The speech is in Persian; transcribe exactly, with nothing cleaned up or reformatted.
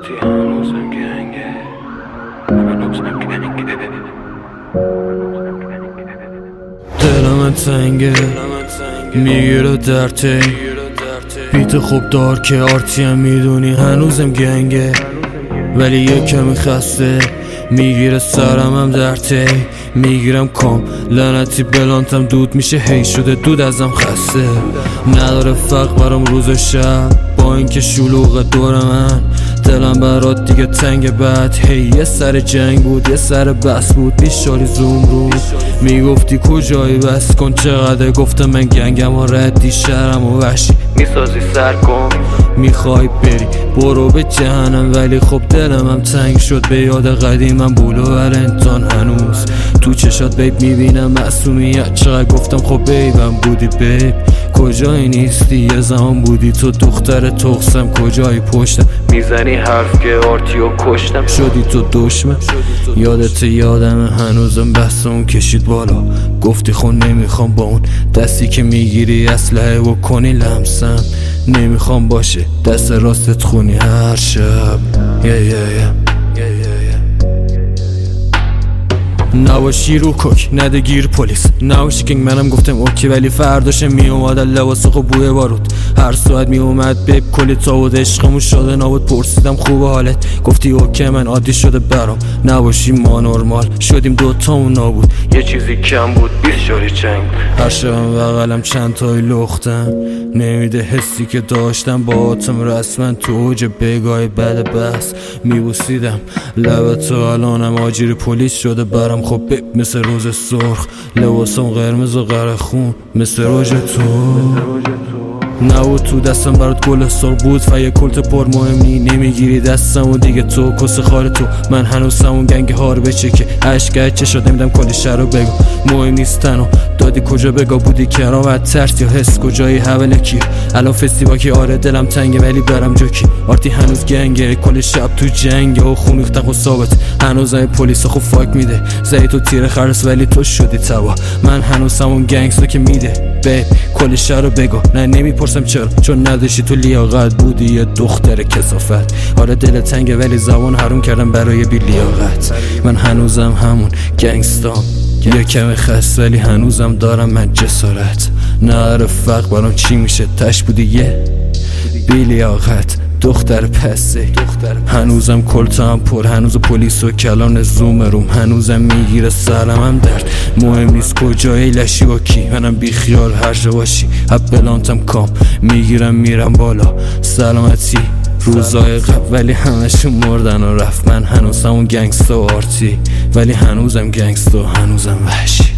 آرتی هنوزم گنگه هنوزم گنگه دلم تنگه میگیره درته بیت خوب دار که آرتی هم میدونی هنوزم گنگه ولی یه کمی خسته میگیره سرم هم درته میگیرم کام لعنتی بلانتم دود میشه هی شده دود ازم خسته نداره فرق برام روز و شب با اینکه شلوغ دور من دلم برات دیگه تنگ بعد هی یه سر جنگ بود یه سر بس بود بیشاری زوم رو میگفتی کجایی بس کن چقدر گفتم من گنگم و ردی شرم و وحشی میسازی سر کن میخوای بری برو به جهنم ولی خب دلم هم تنگ شد به یاد قدیمم بولو ورنتان هنوز تو چشات بیب میبینم معصومیت چقدر گفتم خب بیبم بودی بیب کجایی نیستی یه زمان بودی تو دختر تخصم کجایی پشتم میزنی حرف که آرتیو کشتم شدی تو دشمن یادت یادم هنوزم بحثمون کشید بالا گفتی خون نمیخوام با اون دستی که میگیری اسلحه و کنی لمسم نمیخوام باشه دست راستت خونی هر شب yeah, yeah, yeah. نباشی رو کوک نده گیر پلیس نباشی که منم گفتم اوکی ولی فرداش می اومد لباس خوب بوی بارود هر ساعت می اومد بیب کلی تاود عشقمون شده نبود پرسیدم خوب حالت گفتی اوکی من عادی شده برام نباشی ما نرمال شدیم دوتامون نابود یه چیزی کم بود بیست شاری چنگ هر شبم بغلم چند تای لختم نمیده حسی که داشتم با آتم رسما تو اوج بگاه بد بس میبوسیدم لبت تو الانم آجیر پلیس شده برام خب مثل روز سرخ لباسم قرمز و قره خون مثل روز تو نبود تو دستم برات گل سرخ بود فیه کلت پر مهمی نمیگیری دستم و دیگه تو کس خار تو من هنوز همون گنگ هار بچه که عشق چه شد نمیدم کلی شر رو بگو مهم نیست تنو دادی کجا بگا بودی کرامت ترس یا حس کجایی حوله کی الان فستیوا که آره دلم تنگه ولی برم جوکی آرتی هنوز گنگه کل شب تو جنگه و خونیختق و ثابت هنوز های پلیس خب فاک میده زهی تو تیر خرس ولی تو شدی توا من هنوز همون گنگستو که میده بیب کل شر رو بگو نه نمیپرسم چرا چون نداشتی تو لیاقت بودی یه دختر کثافت آره دل تنگه ولی زبان حروم کردم برای بی لیاقت من هنوزم همون گنگستام یه کمی خست ولی هنوزم دارم من جسارت نهار فرق برام چی میشه تش بودی یه بی لیاقت دختر پسه هنوزم کلتا هم پر هنوز پلیس و کلان زوم روم هنوزم میگیره سرم هم درد مهم نیست کجایی لشی و کی منم بی خیال هر جا باشی هب بلانتم کام میگیرم میرم بالا سلامتی روزای قبل ولی همشون مردن و رفت من هنوز همون گنگستا و آرتی ولی هنوزم گنگستا و هنوزم وحشی